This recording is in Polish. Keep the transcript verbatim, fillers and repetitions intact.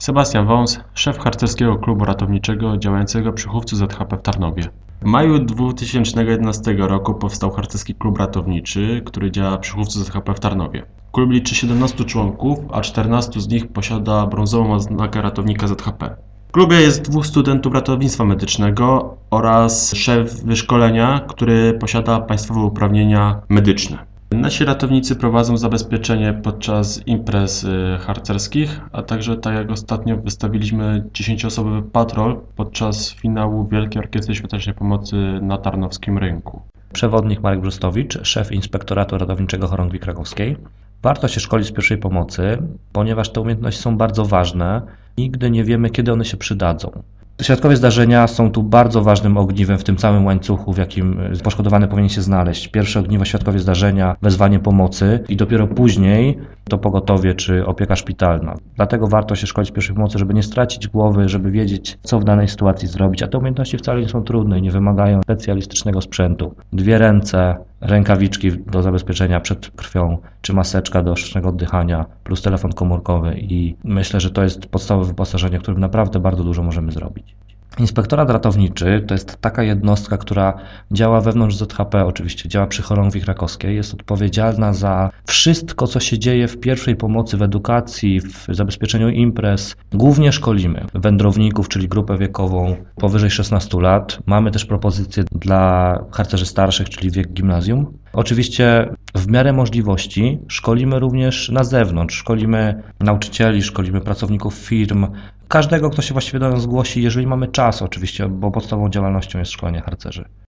Sebastian Wąs, szef harcerskiego klubu ratowniczego działającego przy Chówcu Z H P w Tarnowie. W maju dwa tysiące jedenastego roku powstał harcerski klub ratowniczy, który działa przy Chówcu Z H P w Tarnowie. Klub liczy siedemnastu członków, a czternastu z nich posiada brązową oznakę ratownika Z H P. W klubie jest dwóch studentów ratownictwa medycznego oraz szef wyszkolenia, który posiada państwowe uprawnienia medyczne. Nasi ratownicy prowadzą zabezpieczenie podczas imprez harcerskich, a także, tak jak ostatnio, wystawiliśmy dziesięcioosobowy patrol podczas finału Wielkiej Orkiestry Świątecznej Pomocy na Tarnowskim Rynku. Przewodnik Marek Brzostowicz, szef Inspektoratu Ratowniczego Chorągwi Krakowskiej. Warto się szkolić z pierwszej pomocy, ponieważ te umiejętności są bardzo ważne. Nigdy nie wiemy, kiedy one się przydadzą. Świadkowie zdarzenia są tu bardzo ważnym ogniwem w tym całym łańcuchu, w jakim poszkodowany powinien się znaleźć. Pierwsze ogniwo świadkowie zdarzenia, wezwanie pomocy i dopiero później to pogotowie czy opieka szpitalna. Dlatego warto się szkolić w pierwszej pomocy, żeby nie stracić głowy, żeby wiedzieć, co w danej sytuacji zrobić. A te umiejętności wcale nie są trudne i nie wymagają specjalistycznego sprzętu. Dwie ręce, rękawiczki do zabezpieczenia przed krwią, czy maseczka do sztucznego oddychania, plus telefon komórkowy i myślę, że to jest podstawowe wyposażenie, którym naprawdę bardzo dużo możemy zrobić. Inspektorat ratowniczy to jest taka jednostka, która działa wewnątrz Z H P, oczywiście działa przy Chorągwi Krakowskiej, jest odpowiedzialna za wszystko, co się dzieje w pierwszej pomocy, w edukacji, w zabezpieczeniu imprez. Głównie szkolimy wędrowników, czyli grupę wiekową powyżej szesnastu lat. Mamy też propozycje dla harcerzy starszych, czyli wiek gimnazjum. Oczywiście w miarę możliwości szkolimy również na zewnątrz, szkolimy nauczycieli, szkolimy pracowników firm, każdego, kto się właściwie do nas zgłosi, jeżeli mamy czas oczywiście, bo podstawową działalnością jest szkolenie harcerzy.